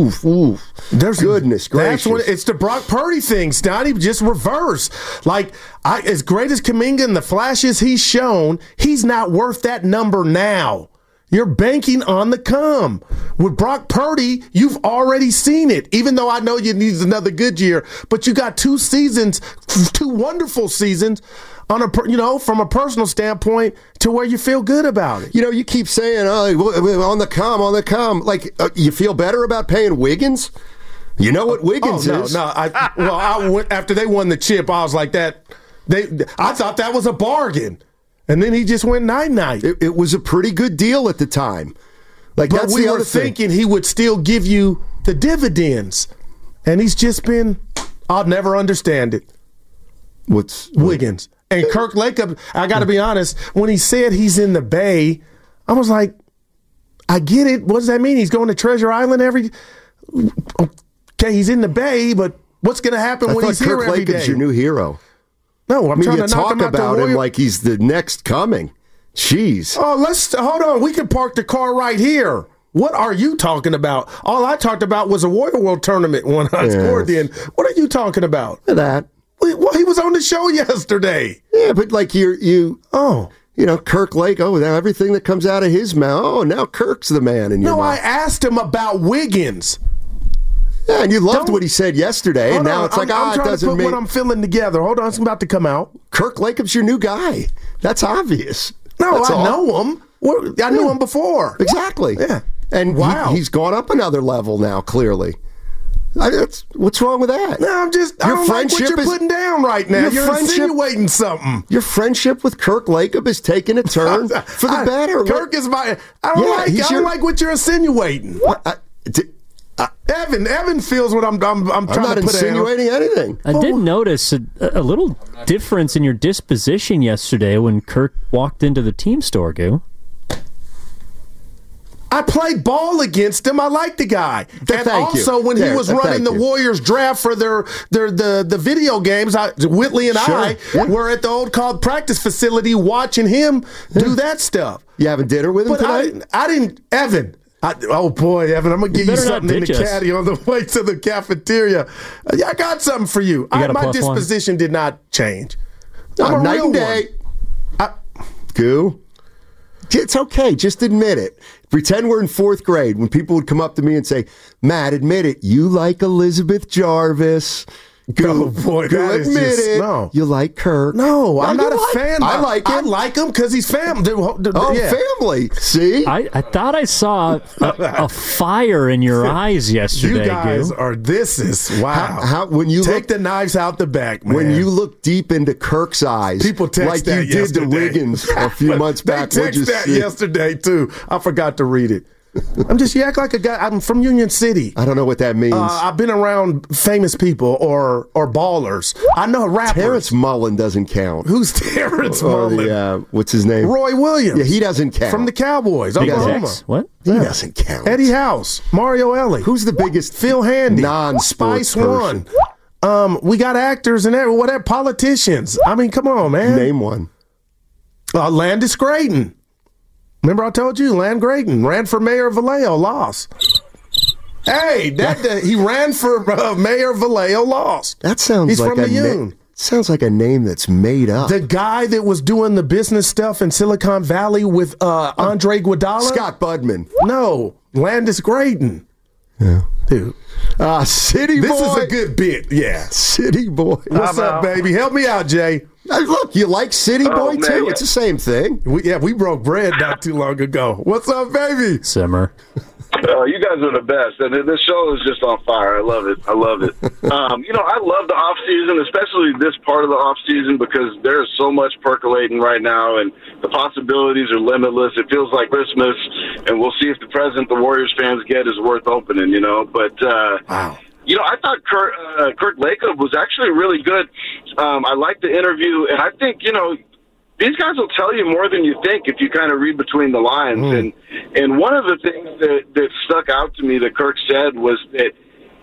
goodness gracious. It's the Brock Purdy thing, Stoney, just reverse. As great as Kuminga and the flashes he's shown, he's not worth that number now. You're banking on the come. With Brock Purdy, you've already seen it, even though I know you need another good year, but you got 2 seasons, 2 wonderful seasons, from a personal standpoint to where you feel good about it. You keep saying, on the come. You feel better about paying Wiggins? You know what Wiggins is. I went after they won the chip, I was like that. I thought that was a bargain. And then he just went night-night. It was a pretty good deal at the time. But we were thinking he would still give you the dividends. And he's just been, I'll never understand it. Wiggins. And Kirk Lacob, I got to be honest, when he said he's in the Bay, I was like, I get it. What does that mean? He's going to Treasure Island Okay, he's in the Bay, but what's going to happen when he's here every day? Kirk Lacob's your new hero. No, I'm trying to knock him out about him like he's the next coming. Jeez. Oh, hold on. We can park the car right here. What are you talking about? All I talked about was a Warrior World Tournament when I scored in. What are you talking about? That. Well, he was on the show yesterday. Yeah, but Kirk Lacob, now everything that comes out of his mouth, now Kirk's the man in your mouth. I asked him about Wiggins. Yeah, and you loved what he said yesterday, and now it's it doesn't mean... what I'm feeling together. Hold on, it's about to come out. Kirk Lacob's your new guy. That's obvious. No, I know him. I knew him before. Exactly. Yeah. And he's gone up another level now, clearly. What's wrong with that? No, I don't like what you're putting down right now. You're insinuating something. Your friendship with Kirk Lacob is taking a turn for the better. Kirk is my... I don't like what you're insinuating. Evan feels what I'm trying to put out. I'm not insinuating anything. I did notice a little difference in your disposition yesterday when Kirk walked into the team store, Goo. I played ball against him. I like the guy. And also, when he was running the Warriors draft for the video games, Whitley and I were at the old college practice facility watching him do that stuff. You having dinner with him tonight? I didn't, Evan. Oh boy, Evan, I'm gonna give you something in the caddy on the way to the cafeteria. I got something for you. My disposition did not change. I'm night and day. Goo. It's okay. Just admit it. Pretend we're in 4th grade when people would come up to me and say, Matt, admit it. You like Elizabeth Jarvis. Oh, boy, that admit is just, it. No. You like Kirk. No, I'm not a fan. I like him. I like him because he's family. Family. See? I thought I saw a fire in your eyes yesterday. You guys wow. When you take the knives out the back, man. When you look deep into Kirk's eyes, people text like that you did to Wiggins a few months back. They text that yesterday, too. I forgot to read it. You act like a guy. I'm from Union City. I don't know what that means. I've been around famous people or ballers. I know rappers. Terrence Mullen doesn't count. Who's Terrence Mullen? What's his name? Roy Williams. Yeah, he doesn't count. From the Cowboys, Oklahoma. What? He doesn't count. Eddie House, Mario Ellie. Who's the biggest Phil Handy, non-sports Spice person? One. We got actors and whatever, politicians. I mean, come on, man. Name one. Landis Creighton. Remember I told you, Land Creighton ran for mayor of Vallejo, lost. Hey, he ran for mayor of Vallejo, lost. That sounds He's like from the Union. Sounds like a name that's made up. The guy that was doing the business stuff in Silicon Valley with Andre Iguodala? Scott Budman. No, Landis Creighton. Yeah. Dude. City Boy. This is a good bit, yeah. City Boy. What's up, baby? Help me out, Jay. Look, you like City Boy, too? Yeah. It's the same thing. We broke bread not too long ago. What's up, baby? Simmer. You guys are the best, and this show is just on fire. I love it. I love the off season, especially this part of the off season, because there's so much percolating right now, and the possibilities are limitless. It feels like Christmas, and we'll see if the present the Warriors fans get is worth opening. But wow. I thought Kirk Lacob was actually really good. I liked the interview, and I think these guys will tell you more than you think if you kind of read between the lines. And one of the things that stuck out to me that Kirk said was that,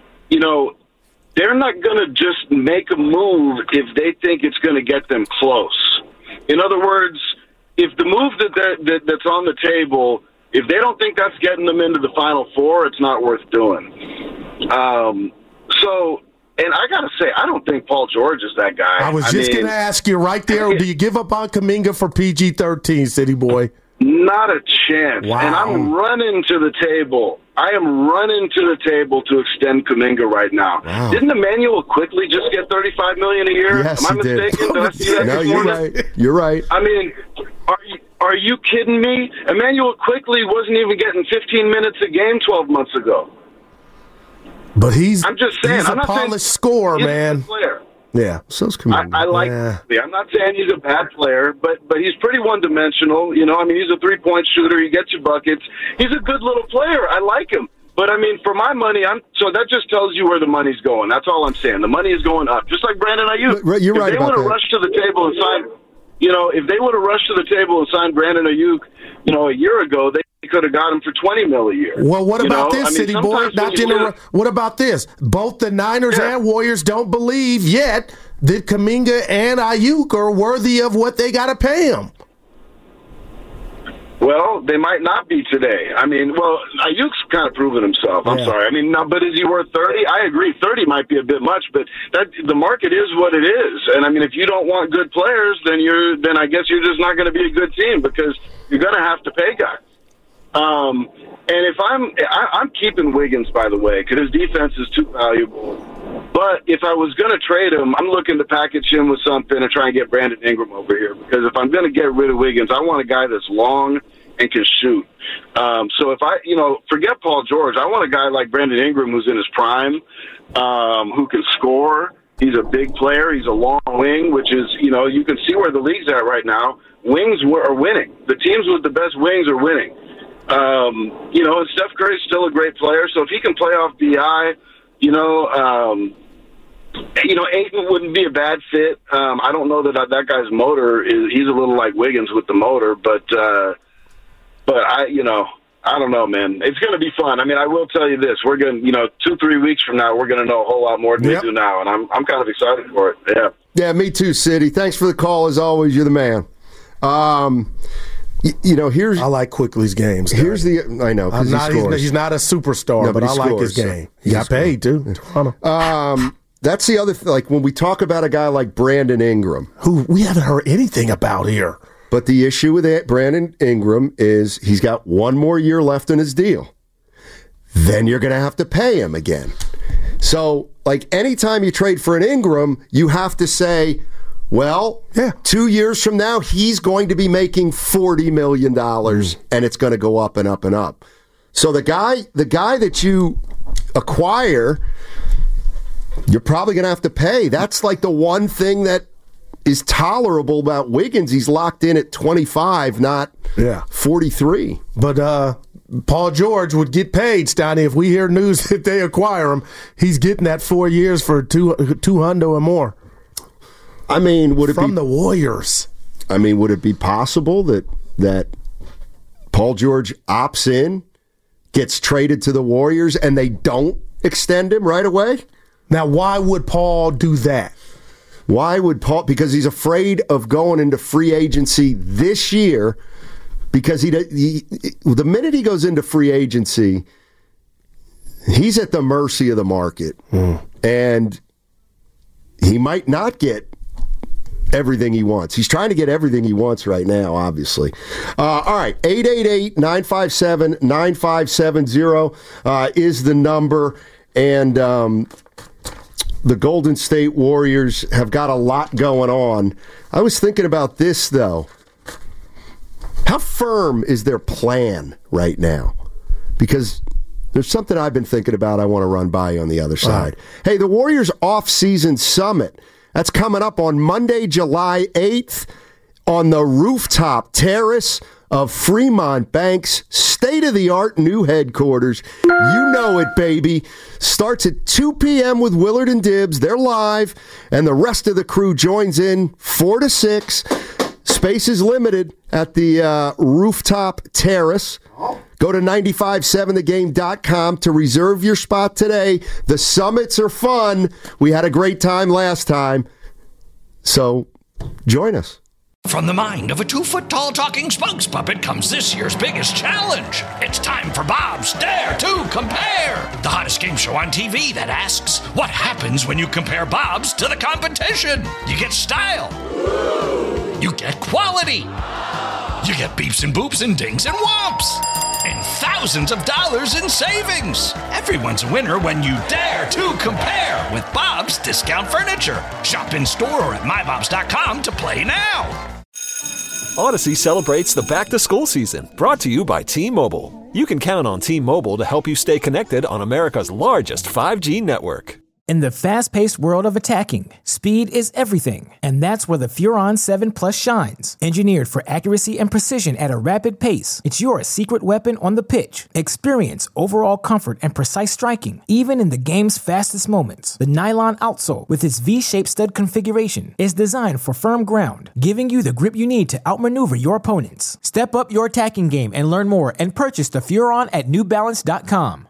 they're not going to just make a move if they think it's going to get them close. In other words, if the move that's on the table, if they don't think that's getting them into the Final Four, it's not worth doing. And I got to say, I don't think Paul George is that guy. I was just going to ask you right there, do you give up on Kuminga for PG-13, City Boy? Not a chance. Wow. And I'm running to the table. I am running to the table to extend Kuminga right now. Wow. Didn't Emmanuel quickly just get $35 million a year? Yes, Am I mistaken? Did I see that No, you're right. You're right. I mean, are you kidding me? Emmanuel quickly wasn't even getting 15 minutes a game 12 months ago. But he's I'm just saying, he's a polished scorer, man. Player. Yeah, so's Kuminga. I like. Yeah. I'm not saying he's a bad player, but he's pretty one-dimensional. He's a three-point shooter. He gets you buckets. He's a good little player. I like him. But for my money, so that just tells you where the money's going. That's all I'm saying. The money is going up, just like Brandon Ayuk. You're right about that. If they would have rushed to the table and signed, if they would have rushed to the table and signed Brandon Ayuk, a year ago, they could have got him for $20 million a year. Well, what about this, City Boy? What about this? Both the Niners and Warriors don't believe yet that Kuminga and Ayuk are worthy of what they got to pay him. Well, they might not be today. Ayuk's kind of proven himself. I'm sorry. But is he worth 30? I agree. 30 might be a bit much, but the market is what it is. And if you don't want good players, then I guess you're just not going to be a good team because you're going to have to pay guys. And if I'm keeping Wiggins, by the way, because his defense is too valuable. But if I was going to trade him, I'm looking to package him with something and try and get Brandon Ingram over here. Because if I'm going to get rid of Wiggins, I want a guy that's long and can shoot. So if forget Paul George, I want a guy like Brandon Ingram who's in his prime, who can score. He's a big player. He's a long wing, which is, you can see where the league's at right now. Wings are winning. The teams with the best wings are winning. And Steph Curry's still a great player, so if he can play off BI, Ayton wouldn't be a bad fit. I don't know that guy's motor he's a little like Wiggins with the motor, but I don't know, man. It's going to be fun. I mean, I will tell you this. We're going to, 2-3 weeks from now, we're going to know a whole lot more than we do now, and I'm kind of excited for it. Yeah. Yeah, me too, City. Thanks for the call, as always. You're the man. Here's I like Quickly's games. Here's the I know he's not a superstar, but I like his game. He got paid too. That's the other thing. Like when we talk about a guy like Brandon Ingram, who we haven't heard anything about here. But the issue with Brandon Ingram is he's got one more year left in his deal. Then you're going to have to pay him again. So, like, anytime you trade for an Ingram, you have to say, well, 2 years from now, he's going to be making $40 million, and it's going to go up and up and up. So the guy that you acquire, you're probably going to have to pay. That's like the one thing that is tolerable about Wiggins. He's locked in at 25, not 43. But Paul George would get paid, Steiny. If we hear news that they acquire him, he's getting that 4 years for $200 or more. I mean, would it from the Warriors? I mean, would it be possible that Paul George opts in, gets traded to the Warriors, and they don't extend him right away? Now, why would Paul do that? Why would Paul? Because he's afraid of going into free agency this year. Because the minute he goes into free agency, he's at the mercy of the market, and he might not get everything he wants. He's trying to get everything he wants right now, obviously. All right, 888-957-9570 is the number, and the Golden State Warriors have got a lot going on. I was thinking about this, though. How firm is their plan right now? Because there's something I've been thinking about I want to run by you on the other side. Hey, the Warriors off-season summit, that's coming up on Monday, July 8th on the rooftop terrace of Fremont Bank's state-of-the-art new headquarters. You know it, baby. Starts at 2 p.m. with Willard and Dibbs. They're live, and the rest of the crew joins in 4 to 6. Space is limited at the rooftop terrace. Go to 957thegame.com to reserve your spot today. The summits are fun. We had a great time last time. So join us. From the mind of a 2-foot-tall talking spokes puppet comes this year's biggest challenge. It's time for Bob's Dare to Compare, the hottest game show on TV that asks, what happens when you compare Bob's to the competition? You get style. You get quality. You get beeps and boops and dings and whomps. And thousands of dollars in savings. Everyone's a winner when you dare to compare with Bob's Discount Furniture. Shop in store or at mybobs.com to play now. Odyssey celebrates the back-to-school season, brought to you by T-Mobile. You can count on T-Mobile to help you stay connected on America's largest 5G network. In the fast-paced world of attacking, speed is everything, and that's where the Furon 7 Plus shines. Engineered for accuracy and precision at a rapid pace, it's your secret weapon on the pitch. Experience overall comfort and precise striking, even in the game's fastest moments. The nylon outsole, with its V-shaped stud configuration, is designed for firm ground, giving you the grip you need to outmaneuver your opponents. Step up your attacking game and learn more, and purchase the Furon at NewBalance.com.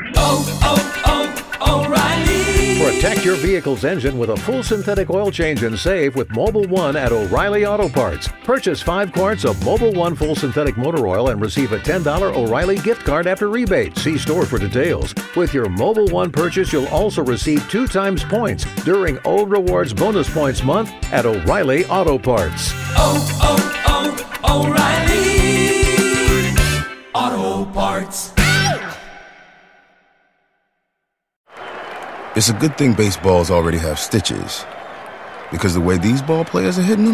O'Reilly. Protect your vehicle's engine with a full synthetic oil change and save with Mobil 1 at O'Reilly Auto Parts. Purchase 5 quarts of Mobil 1 full synthetic motor oil and receive a $10 O'Reilly gift card after rebate. See store for details. With your Mobil 1 purchase, you'll also receive 2 times points during O Rewards Bonus Points Month at O'Reilly Auto Parts. O'Reilly Auto Parts. It's a good thing baseballs already have stitches, because the way these ball players are hitting them,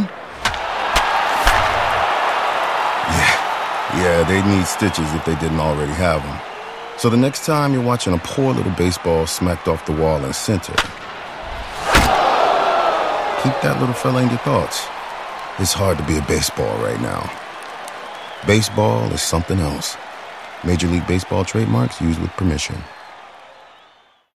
yeah, they need stitches if they didn't already have them. So the next time you're watching a poor little baseball smacked off the wall in center, keep that little fella in your thoughts. It's hard to be a baseball right now. Baseball is something else. Major League Baseball trademarks used with permission.